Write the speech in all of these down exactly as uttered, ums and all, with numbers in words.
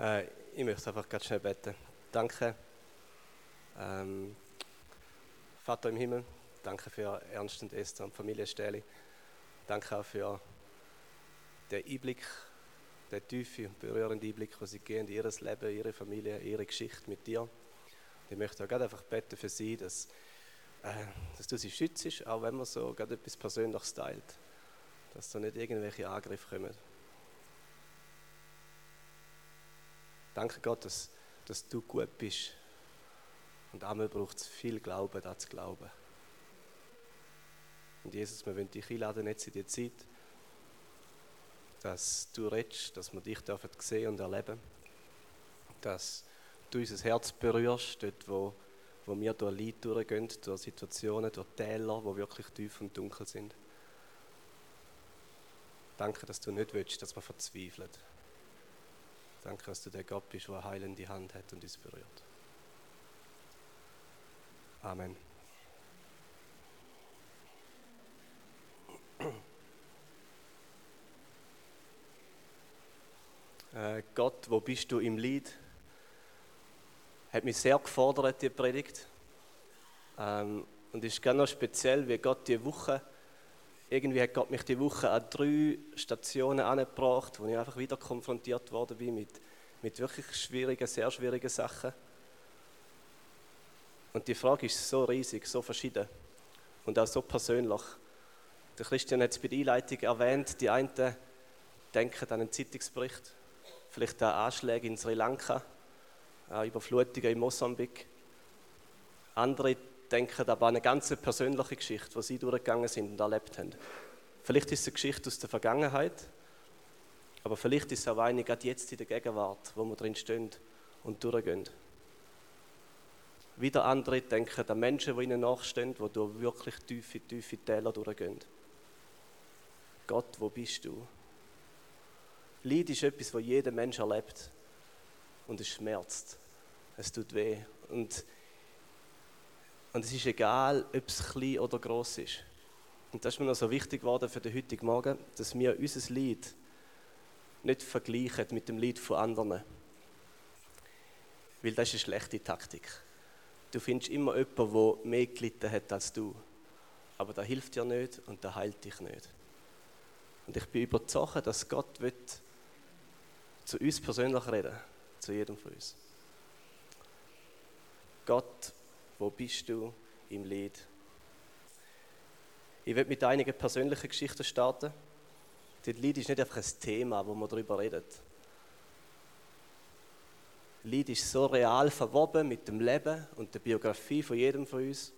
Äh, ich möchte einfach ganz schnell beten. Danke, ähm, Vater im Himmel, danke für Ernst und Esther und Familie Stähli. Danke auch für den Einblick, den tiefen und berührenden Einblick, den sie geben in ihr Leben, ihre Familie, ihre Geschichte mit dir. Ich möchte auch gerade einfach beten für sie, dass, äh, dass du sie schützt, auch wenn man so gerade etwas Persönliches teilt. Dass da nicht irgendwelche Angriffe kommen. Danke Gott, dass, dass du gut bist. Und einmal braucht es viel Glauben, das zu glauben. Und Jesus, wir wollen dich einladen jetzt in die Zeit, dass du redest, dass wir dich dürfen sehen und erleben. Dass du unser Herz berührst, dort wo, wo wir durch Leid durchgehen, durch Situationen, durch Täler, die wirklich tief und dunkel sind. Danke, dass du nicht willst, dass wir verzweifeln. Danke, dass du der Gott bist, der eine heilende Hand hat und uns berührt. Amen. Äh, Gott, wo bist du im Lied? Hat mich sehr gefordert, die Predigt. Ähm, und es ist ganz noch speziell, wie Gott diese Woche, irgendwie hat Gott mich diese Woche an drei Stationen angebracht, wo ich einfach wieder konfrontiert worden bin mit, mit wirklich schwierigen, sehr schwierigen Sachen. Und die Frage ist so riesig, so verschieden und auch so persönlich. Der Christian hat es bei der Einleitung erwähnt, die einen denken an einen Zeitungsbericht, vielleicht an Anschläge in Sri Lanka, an Überflutungen in Mosambik. Andere denken aber an eine ganz persönliche Geschichte, die sie durchgegangen sind und erlebt haben. Vielleicht ist es eine Geschichte aus der Vergangenheit, aber vielleicht ist es auch eine gerade jetzt in der Gegenwart, wo wir drin stehen und durchgehen. Wieder andere denken an Menschen, die ihnen nachstehen, die durch wirklich tiefe, tiefe Täler durchgehen. Gott, wo bist du? Leid ist etwas, das jeder Mensch erlebt. Und es schmerzt. Es tut weh. Und, und es ist egal, ob es klein oder gross ist. Und das ist mir noch so wichtig geworden für den heutigen Morgen, dass wir unser Leid nicht vergleichen mit dem Leid von anderen. Weil das ist eine schlechte Taktik. Du findest immer jemanden, der mehr gelitten hat als du. Aber das hilft dir nicht und das heilt dich nicht. Und ich bin überzeugt, dass Gott will zu uns persönlich reden, zu jedem von uns. Gott, wo bist du im Lied? Ich will mit einigen persönlichen Geschichten starten. Das Lied ist nicht einfach ein Thema, wo man darüber redet. Lied ist so real verwoben mit dem Leben und der Biografie von jedem von uns.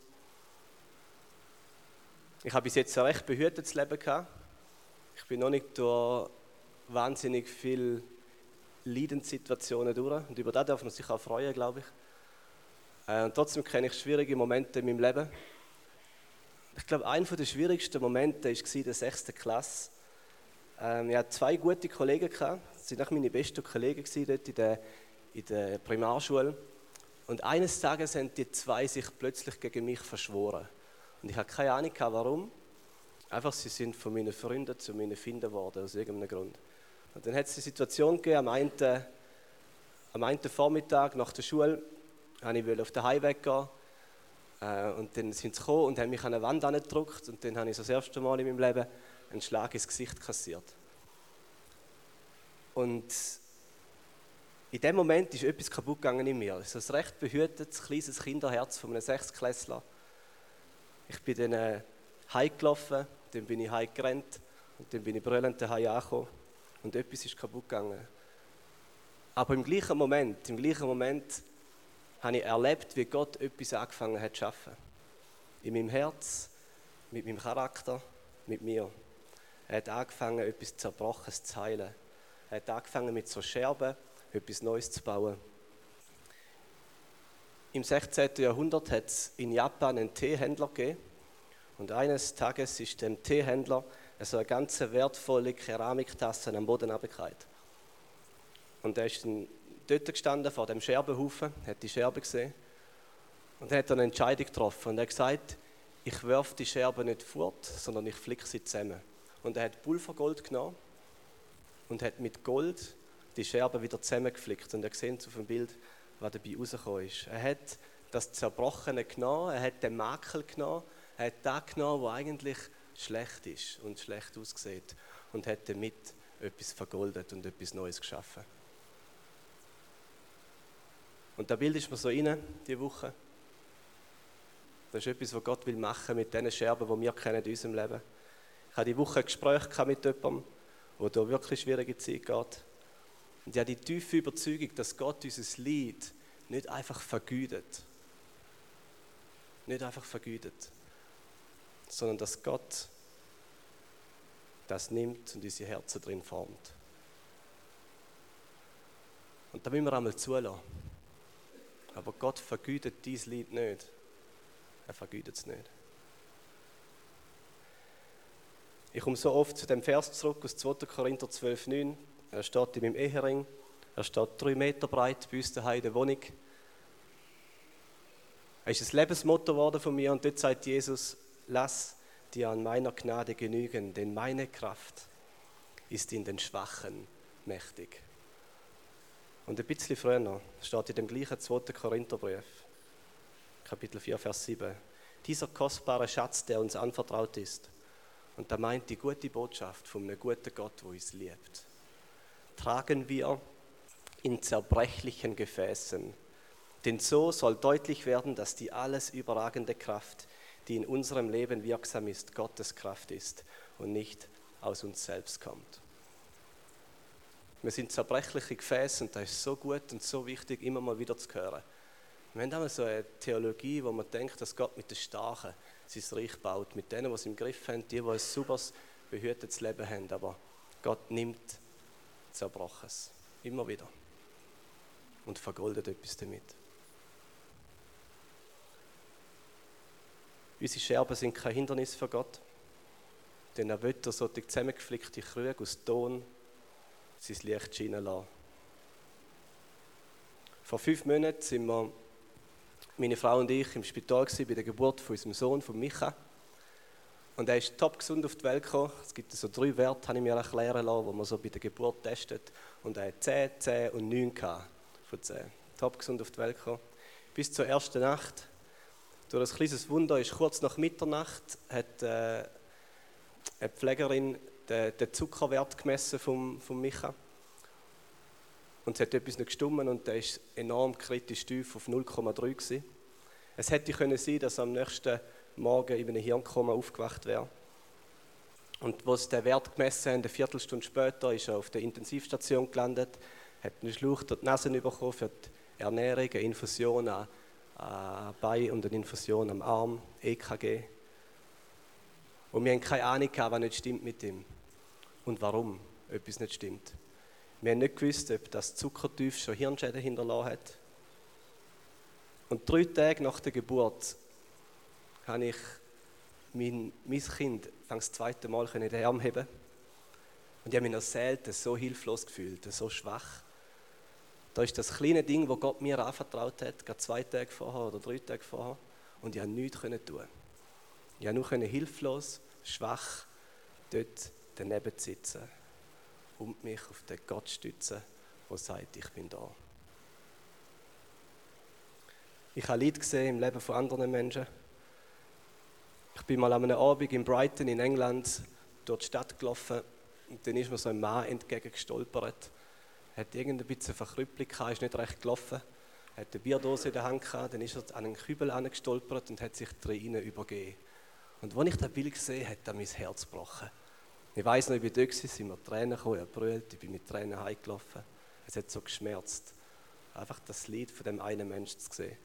Ich habe bis jetzt ein recht behütetes Leben gehabt. Ich bin noch nicht durch wahnsinnig viele Leidenssituationen durch. Und über das darf man sich auch freuen, glaube ich. Und trotzdem kenne ich schwierige Momente in meinem Leben. Ich glaube, einer der schwierigsten Momente war in der sechsten Klasse. Ich hatte zwei gute Kollegen. Das waren auch meine besten Kollegen dort in der in der Primarschule. Und eines Tages haben die zwei sich plötzlich gegen mich verschworen. Und ich hatte keine Ahnung, warum. Einfach, sie sind von meinen Freunden zu meinen Feinden geworden, aus irgendeinem Grund. Und dann hat es eine Situation gegeben, am einen, am einen Vormittag nach der Schule, wollte ich auf den Heimweg gehen. Und dann sind sie gekommen und haben mich an eine Wand angedrückt. Und dann habe ich das erste Mal in meinem Leben einen Schlag ins Gesicht kassiert. Und in dem Moment ist etwas kaputt gegangen in mir. So ein recht behütetes, kleines Kinderherz von einem Sechstklässler. Ich bin dann äh, heimgelaufen, dann bin ich heimgerannt und dann bin ich brüllend daheim angekommen und etwas ist kaputt gegangen. Aber im gleichen Moment, im gleichen Moment habe ich erlebt, wie Gott etwas angefangen hat zu schaffen. In meinem Herz, mit meinem Charakter, mit mir. Er hat angefangen, etwas Zerbrochenes zu heilen. Er hat angefangen mit so Scherben, etwas Neues zu bauen. Im sechzehnten Jahrhundert hat es in Japan einen Teehändler gegeben. Und eines Tages ist dem Teehändler so eine ganz wertvolle Keramiktasse am Boden runtergefallen. Und er ist dann dort gestanden vor dem Scherbenhaufen, hat die Scherbe gesehen und hat dann eine Entscheidung getroffen. Und er hat gesagt, ich werfe die Scherbe nicht fort, sondern ich flicke sie zusammen. Und er hat Pulvergold genommen und hat mit Gold die Scherben wieder zusammengeflickt. Und ihr seht auf dem Bild, was dabei rausgekommen ist. Er hat das Zerbrochene genommen, er hat den Makel genommen, er hat das genommen, was eigentlich schlecht ist und schlecht aussieht. Und hat damit etwas vergoldet und etwas Neues geschaffen. Und das Bild ist mir so rein, diese Woche. Das ist etwas, was Gott will machen mit diesen Scherben, die wir kennen in unserem Leben. Ich hatte diese Woche ein Gespräch mit jemandem, der durch wirklich schwierige Zeit geht. Und ich habe die tiefe Überzeugung, dass Gott unser Leid nicht einfach vergütet. Nicht einfach vergütet. Sondern dass Gott das nimmt und unsere Herzen drin formt. Und da müssen wir einmal zulassen. Aber Gott vergütet dieses Leid nicht. Er vergütet es nicht. Ich komme so oft zu dem Vers zurück aus zweiter Korinther zwölf neun. Er steht in meinem Ehering. Er steht drei Meter breit bei uns daheim in der Wohnung. Er ist ein Lebensmotto geworden von mir und dort sagt Jesus, lass dir an meiner Gnade genügen, denn meine Kraft ist in den Schwachen mächtig. Und ein bisschen früher noch steht in dem gleichen zweiten Korintherbrief, Kapitel vier, Vers sieben, dieser kostbare Schatz, der uns anvertraut ist. Und da meint die gute Botschaft von einem guten Gott, der uns liebt. Tragen wir in zerbrechlichen Gefäßen. Denn so soll deutlich werden, dass die alles überragende Kraft, die in unserem Leben wirksam ist, Gottes Kraft ist und nicht aus uns selbst kommt. Wir sind zerbrechliche Gefäße und das ist so gut und so wichtig, immer mal wieder zu hören. Wir haben einmal so eine Theologie, wo man denkt, dass Gott mit den Starken sein Reich baut, mit denen, die es im Griff haben, die, die ein sauberes, behütetes Leben haben. Aber Gott nimmt Zerbrochenes immer wieder und vergoldet etwas damit. Unsere Scherben sind kein Hindernis für Gott, denn er will solche zusammengeflickte Krüge aus Ton sein Licht scheinen lassen. Vor fünf Monaten sind wir, meine Frau und ich, im Spital gewesen, bei der Geburt von unserem Sohn, von Micha. Und er ist top gesund auf die Welt gekommen. Es gibt so drei Werte, habe ich mir erklären lassen, die man so bei der Geburt testet. Und er hat zehn, zehn und neun von zehn. Top gesund auf die Welt gekommen. Bis zur ersten Nacht. Durch ein kleines Wunder ist kurz nach Mitternacht hat äh, eine Pflegerin den, den Zuckerwert gemessen vom, vom Micha. Und es hat etwas nicht gestimmt und der ist enorm kritisch tief auf null Komma drei gewesen. Es hätte können sein, dass er am nächsten Morgen in einem Hirnkoma aufgewacht wäre. Und als sie den Wert gemessen haben, eine Viertelstunde später, ist er auf der Intensivstation gelandet, hat einen Schlauch durch die Nase bekommen für die Ernährung, eine Infusion an, an Bein und eine Infusion am Arm, E K G. Und wir haben keine Ahnung gehabt, was nicht stimmt mit ihm und warum etwas nicht stimmt. Wir haben nicht gewusst, ob das Zuckertief schon Hirnschäden hinterlassen hat. Und drei Tage nach der Geburt habe ich mein, mein Kind das zweite Mal in den Arm heben. Und ich habe mich noch selten so hilflos gefühlt, so schwach. Da ist das kleine Ding, das Gott mir anvertraut hat, gerade zwei Tage vorher oder drei Tage vorher. Und ich konnte nichts tun. Ich konnte nur hilflos, schwach dort daneben sitzen und mich auf den Gott stützen, der sagt, ich bin da. Ich habe Leid gesehen im Leben von anderen Menschen. Ich bin mal an einem Abend in Brighton in England durch die Stadt gelaufen und dann ist mir so ein Mann entgegengestolpert. Er hat irgendein bisschen Verkrüppelung gehabt, ist nicht recht gelaufen. Er hat eine Bierdose in der Hand gehabt, dann ist er an einen Kübel angestolpert und hat sich drinnen übergeben. Und als ich das Bild gesehen habe, hat er mein Herz gebrochen. Ich weiss noch, ich war dort, sind mir Tränen gekommen, ich habe gebrüllt, ich bin mit Tränen heimgelaufen. Es hat so geschmerzt, einfach das Leid von dem einen Menschen zu sehen.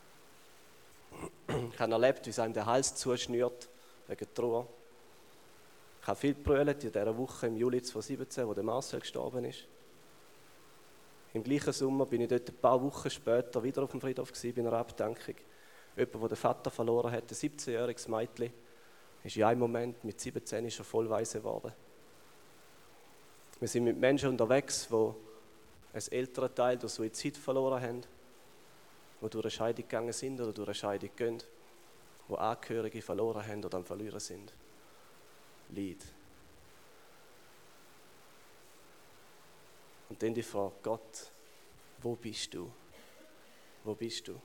Ich habe erlebt, wie es einem den Hals zuschnürt, wegen Trauer. Ich habe viel gebrüllt in dieser Woche im Juli zweitausendsiebzehn, wo der Marcel gestorben ist. Im gleichen Sommer bin ich dort ein paar Wochen später wieder auf dem Friedhof gewesen, bei einer Abdankung. Jemand, der den Vater verloren hat, ein siebzehnjähriges Mädchen, ist in einem Moment mit siebzehn schon voll weise geworden. Wir sind mit Menschen unterwegs, die einen älteren Teil durch Suizid verloren haben, die durch eine Scheidung gegangen sind oder durch eine Scheidung gehen, die Angehörige verloren haben oder am Verlieren sind. Leid. Und dann die Frage, Gott, wo bist du? Wo bist du?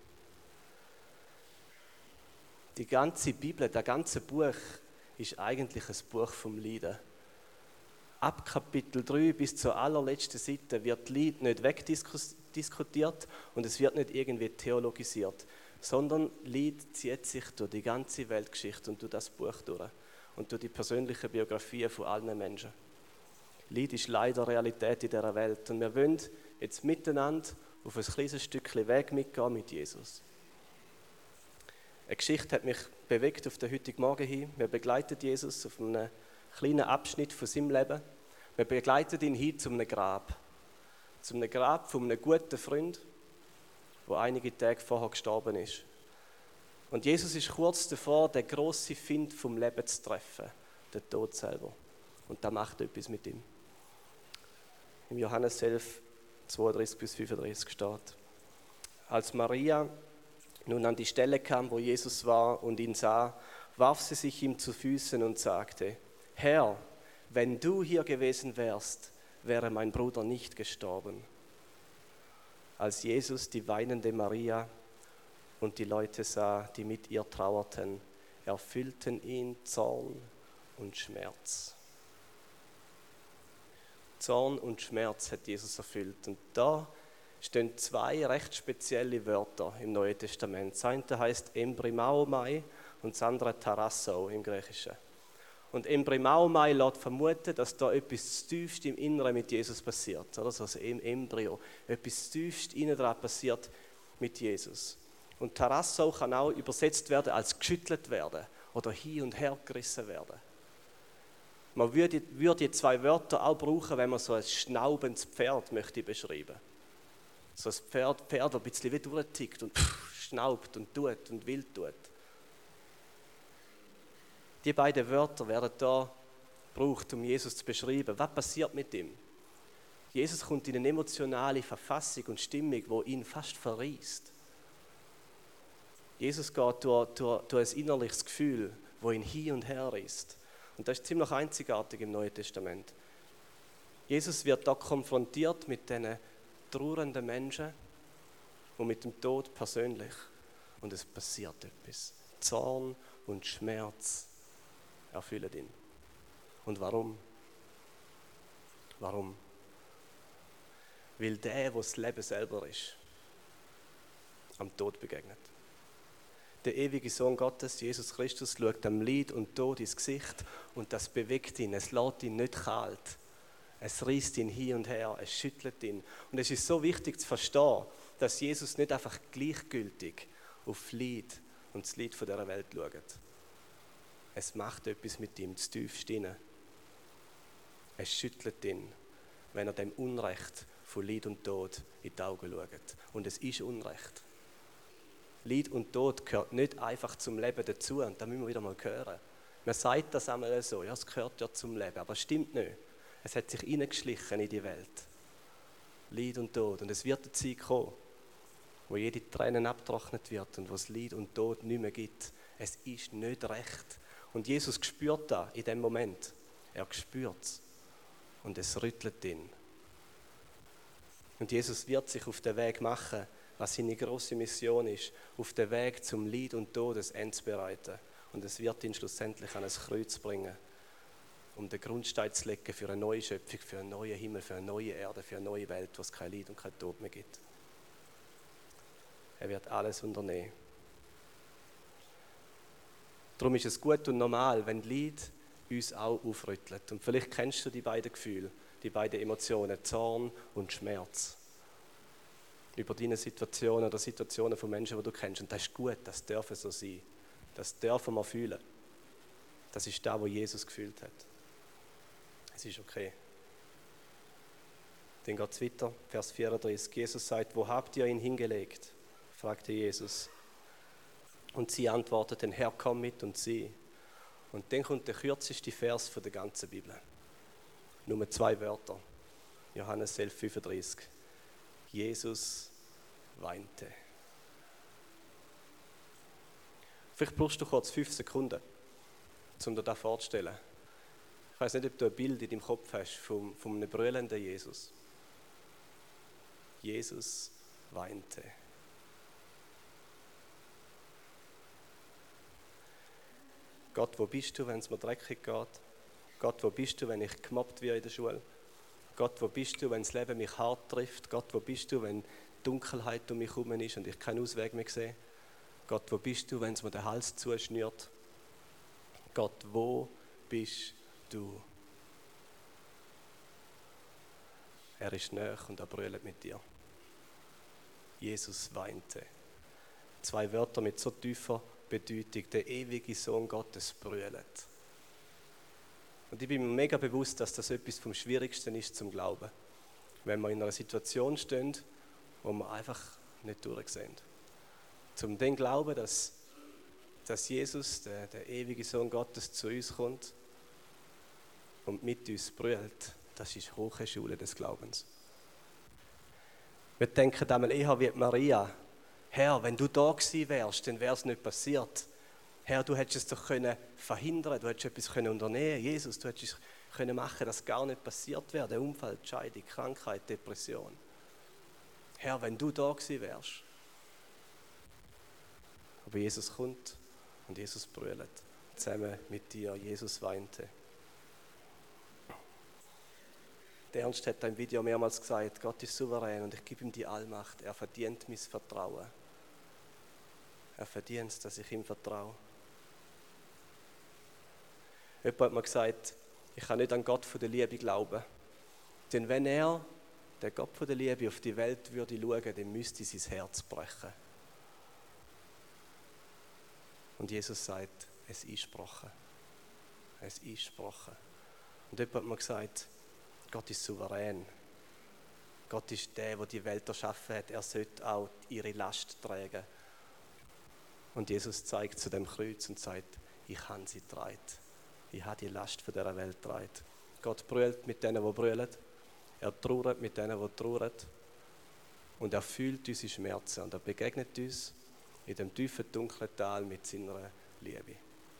Die ganze Bibel, das ganze Buch ist eigentlich ein Buch vom Leiden. Ab Kapitel drei bis zur allerletzten Seite wird Leid nicht wegdiskutiert und es wird nicht irgendwie theologisiert, sondern Leid zieht sich durch die ganze Weltgeschichte und durch das Buch durch und durch die persönlichen Biografien von allen Menschen. Leid ist leider Realität in dieser Welt und wir wollen jetzt miteinander auf ein kleines Stückchen Weg mitgehen mit Jesus. Eine Geschichte hat mich bewegt auf den heutigen Morgen hin. Wir begleiten Jesus auf einem kleinen Abschnitt von seinem Leben. Wir begleiten ihn hin zu einem Grab. Zu einem Grab von einem guten Freund, der einige Tage vorher gestorben ist. Und Jesus ist kurz davor, den grossen Find vom Leben zu treffen, den Tod selber. Und da macht etwas mit ihm. Im Johannes elf, zweiunddreißig bis fünfunddreißig steht: Als Maria nun an die Stelle kam, wo Jesus war und ihn sah, warf sie sich ihm zu Füßen und sagte: Herr, wenn du hier gewesen wärst, wäre mein Bruder nicht gestorben. Als Jesus die weinende Maria und die Leute sah, die mit ihr trauerten, erfüllten ihn Zorn und Schmerz. Zorn und Schmerz hat Jesus erfüllt. Und da stehen zwei recht spezielle Wörter im Neuen Testament. Das eine heißt Embrimaomai und das andere Tarasso im Griechischen. Und Embrimaomai lässt vermuten, dass da etwas tiefst im Inneren mit Jesus passiert. Oder? So ein Embryo. Etwas tiefst innen dran passiert mit Jesus. Und Tarasso kann auch übersetzt werden als geschüttelt werden oder hin und her gerissen werden. Man würde, würde die zwei Wörter auch brauchen, wenn man so ein schnaubendes Pferd möchte beschreiben. So ein Pferd, Pferd, das ein bisschen wie durchtickt und pff, schnaubt und tut und wild tut. Die beiden Wörter werden da gebraucht, um Jesus zu beschreiben. Was passiert mit ihm? Jesus kommt in eine emotionale Verfassung und Stimmung, die ihn fast verreist. Jesus geht durch, durch, durch ein innerliches Gefühl, das ihn hin und her reißt. Und das ist ziemlich einzigartig im Neuen Testament. Jesus wird da konfrontiert mit diesen trauernden Menschen und mit dem Tod persönlich. Und es passiert etwas. Zorn und Schmerz erfüllen ihn. Und warum? Warum? Weil der, der das Leben selber ist, am Tod begegnet. Der ewige Sohn Gottes, Jesus Christus, schaut dem Leid und Tod ins Gesicht und das bewegt ihn, es lässt ihn nicht kalt. Es reißt ihn hin und her, es schüttelt ihn. Und es ist so wichtig zu verstehen, dass Jesus nicht einfach gleichgültig auf Leid und das Leid dieser Welt schaut. Es macht etwas mit ihm, zu tiefst inne. Es schüttelt ihn, wenn er dem Unrecht von Leid und Tod in die Augen schaut. Und es ist Unrecht. Leid und Tod gehört nicht einfach zum Leben dazu, und da müssen wir wieder mal hören. Man sagt das einmal so, ja, es gehört ja zum Leben, aber es stimmt nicht. Es hat sich hineingeschlichen in die Welt. Leid und Tod. Und es wird eine Zeit kommen, wo jede Träne abgetrocknet wird und wo es Leid und Tod nicht mehr gibt. Es ist nicht recht. Und Jesus spürt das in dem Moment. Er spürt es. Und es rüttelt ihn. Und Jesus wird sich auf den Weg machen, was seine grosse Mission ist, auf den Weg zum Leid und Tod ein Ende zu bereiten. Und es wird ihn schlussendlich an ein Kreuz bringen, um den Grundstein zu legen für eine neue Schöpfung, für einen neuen Himmel, für eine neue Erde, für eine neue Welt, wo es kein Leid und kein Tod mehr gibt. Er wird alles unternehmen. Darum ist es gut und normal, wenn Leid uns auch aufrüttelt. Und vielleicht kennst du die beiden Gefühle, die beiden Emotionen, Zorn und Schmerz. Über deine Situationen oder Situationen von Menschen, die du kennst. Und das ist gut, das dürfen so sein. Das dürfen wir fühlen. Das ist das, was Jesus gefühlt hat. Es ist okay. Dann geht es weiter, Vers vierunddreißig. Jesus sagt, wo habt ihr ihn hingelegt? Fragte Jesus. Und sie antworteten, Herr, komm mit und sieh. Und dann kommt der kürzeste Vers von der ganzen Bibel. Nur zwei Wörter. Johannes elf, fünfunddreißig. Jesus weinte. Vielleicht brauchst du kurz fünf Sekunden, um dir das vorzustellen. Ich weiß nicht, ob du ein Bild in deinem Kopf hast von, von einem brüllenden Jesus. Jesus weinte. Gott, wo bist du, wenn es mir dreckig geht? Gott, wo bist du, wenn ich gemobbt werde in der Schule? Gott, wo bist du, wenn das Leben mich hart trifft? Gott, wo bist du, wenn Dunkelheit um mich herum ist und ich keinen Ausweg mehr sehe? Gott, wo bist du, wenn es mir den Hals zuschnürt? Gott, wo bist du? Er ist nahe und er brüllt mit dir. Jesus weinte. Zwei Wörter mit so tiefer Bedeutung. Der ewige Sohn Gottes brüllt. Und ich bin mir mega bewusst, dass das etwas vom Schwierigsten ist zum Glauben. Wenn wir in einer Situation stehen, wo wir einfach nicht durchsehen. Zum den Glauben, dass, dass Jesus, der, der ewige Sohn Gottes, zu uns kommt und mit uns brüllt, das ist hohe Schule des Glaubens. Wir denken einmal eher wie Maria. Herr, wenn du da gewesen wärst, dann wäre es nicht passiert. Herr, du hättest es doch können verhindern, du hättest etwas können unternehmen. Jesus, du hättest es können machen, dass gar nicht passiert wäre. Der Unfall, die Scheidung, Krankheit, Depression. Herr, wenn du da gewesen wärst. Aber Jesus kommt und Jesus brüllt. Zusammen mit dir. Jesus weinte. Der Ernst hat im Video mehrmals gesagt, Gott ist souverän und ich gebe ihm die Allmacht. Er verdient mein Vertrauen. Er verdient es, dass ich ihm vertraue. Jemand hat mir gesagt, ich kann nicht an Gott von der Liebe glauben. Denn wenn er, der Gott von der Liebe, auf die Welt würde schauen, dann müsste sein Herz brechen. Und Jesus sagt, es ist gesprochen. Es ist gesprochen. Und jemand hat mir gesagt, Gott ist souverän. Gott ist der, der die Welt erschaffen hat. Er sollte auch ihre Last tragen. Und Jesus zeigt zu dem Kreuz und sagt, ich habe sie getragen. Ich habe die Last von dieser Welt getragen. Gott brüllt mit denen, die brüllen. Er trauert mit denen, die trauern. Und er fühlt unsere Schmerzen. Und er begegnet uns in dem tiefen, dunklen Tal mit seiner Liebe.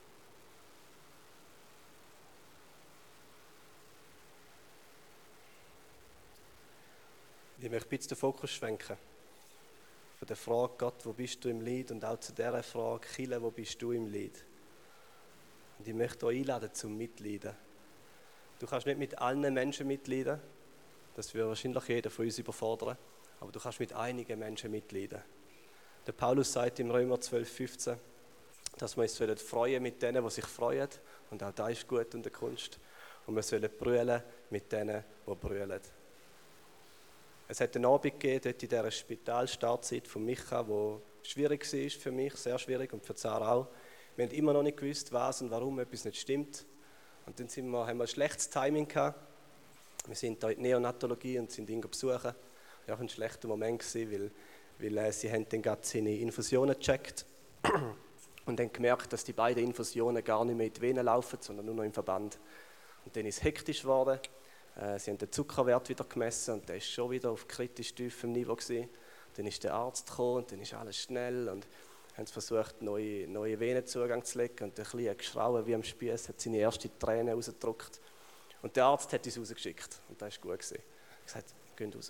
Ich möchte ein bisschen den Fokus schwenken. Von der Frage, Gott, wo bist du im Leid? Und auch zu dieser Frage, Chile, wo bist du im Leid? Und ich möchte euch einladen zum Mitleiden. Du kannst nicht mit allen Menschen mitleiden. Das würde wahrscheinlich jeder von uns überfordern. Aber du kannst mit einigen Menschen mitleiden. Der Paulus sagt im Römer zwölf, fünfzehn, dass wir uns freuen mit denen, die sich freuen. Und auch das ist gut und eine Kunst. Und wir sollen brüllen mit denen, die brüllen. Es hat einen Abend gegeben, dort in dieser Spitalstartzeit von Micha, die schwierig war für mich, sehr schwierig und für Sarah auch. Wir haben immer noch nicht gewusst, was und warum etwas nicht stimmt. Und dann sind wir, haben wir ein schlechtes Timing gehabt. Wir sind hier in die Neonatologie und sind ihn besuchen. Ja, auch ein schlechter Moment gewesen, weil, weil äh, sie haben dann gerade seine Infusionen gecheckt und dann gemerkt, dass die beiden Infusionen gar nicht mehr in die Venen laufen, sondern nur noch im Verband. Und dann ist es hektisch geworden. Äh, sie haben den Zuckerwert wieder gemessen und der ist schon wieder auf kritisch tiefem Niveau gewesen. Dann ist der Arzt gekommen und dann ist alles schnell und haben versucht, neue, neue Venenzugang zu legen und ein bisschen geschrauen wie am Spieß, hat seine erste Träne rausgedrückt. Und der Arzt hat uns rausgeschickt und das war gut gewesen. Er hat gesagt, geht raus.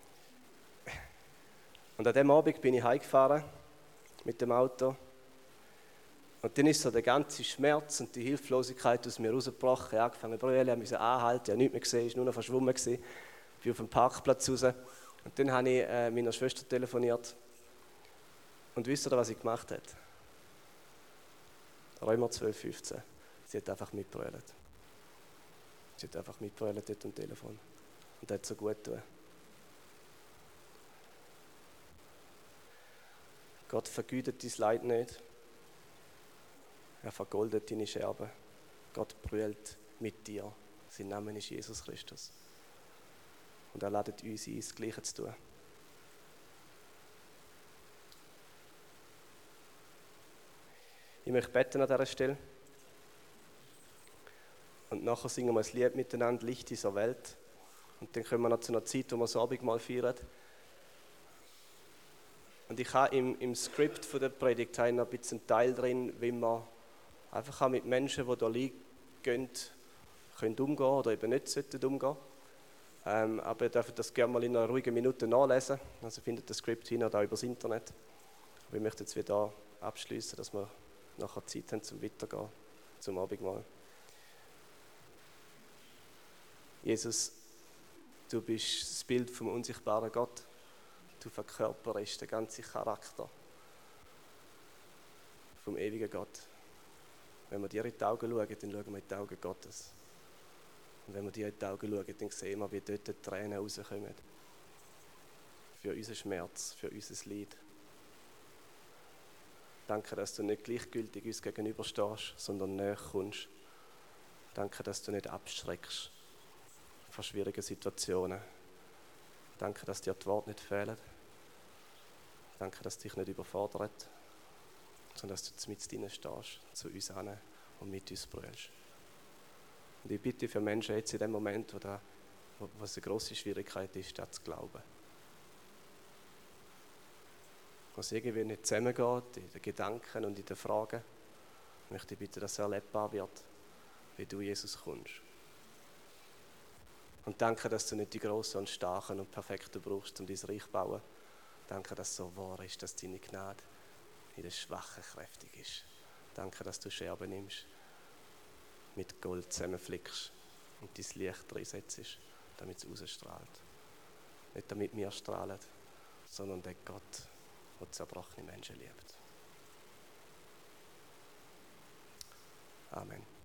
Und an dem Abend bin ich heimgefahren mit dem Auto. Und dann ist so der ganze Schmerz und die Hilflosigkeit aus mir rausgebrochen. Ich habe angefangen zu brüllen, ich musste anhalten, ich habe nichts mehr gesehen, ich war nur noch verschwommen. Ich bin auf dem Parkplatz raus. Und dann habe ich äh, meiner Schwester telefoniert. Und wisst ihr, was sie gemacht hat? Römer zwölf, fünfzehn. Sie hat einfach mitbrüllt. Sie hat einfach mitbrüllt dort am Telefon. Und das hat so gut getan. Gott vergütet dein Leid nicht. Er vergoldet deine Scherben. Gott brüllt mit dir. Sein Name ist Jesus Christus. Und er lädt uns ein, das Gleiche zu tun. Ich möchte beten an dieser Stelle. Und nachher singen wir ein Lied miteinander, Licht dieser Welt. Und dann kommen wir noch zu einer Zeit, wo wir das Abendmahl feiern. Und ich habe im, im Skript von der Predigt noch ein bisschen einen Teil drin, wie man einfach auch mit Menschen, die da liegen, können umgehen oder eben nicht sollten umgehen. Ähm, aber ihr dürft das gerne mal in einer ruhigen Minute nachlesen. Also findet das Skript hin oder auch übers Internet. Aber ich möchte jetzt wieder abschließen, dass wir nachher Zeit haben zum Weitergehen, zum Abendmahl. Jesus, du bist das Bild vom unsichtbaren Gott. Du verkörperst den ganzen Charakter vom ewigen Gott. Wenn wir dir in die Augen schauen, dann schauen wir in die Augen Gottes. Und wenn wir dir in die Augen schauen, dann sehen wir, wie dort die Tränen rauskommen. Für unseren Schmerz, für unser Leid. Danke, dass du nicht gleichgültig uns gegenüberstehst, sondern näher kommst. Danke, dass du nicht abschreckst von schwierigen Situationen. Danke, dass dir die Worte nicht fehlen. Danke, dass dich nicht überfordert, sondern dass du mit drinnen stehst, zu uns hin und mit uns brüllst. Und ich bitte für Menschen jetzt in dem Moment, wo, da, wo, wo es eine grosse Schwierigkeit ist, das zu glauben. Wo es irgendwie nicht zusammengeht, in den Gedanken und in den Fragen, möchte ich bitten, dass es erlebbar wird, wie du, Jesus, kommst. Und danke, dass du nicht die Grossen und Starken und Perfekten brauchst, um dein Reich zu bauen. Danke, dass es so wahr ist, dass deine Gnade in den Schwachen kräftig ist. Danke, dass du Scherben nimmst, mit Gold zusammenflickst und dein Licht reinsetzt, damit es rausstrahlt. Nicht damit wir strahlen, sondern der Gott, der zerbrochene Menschen liebt. Amen.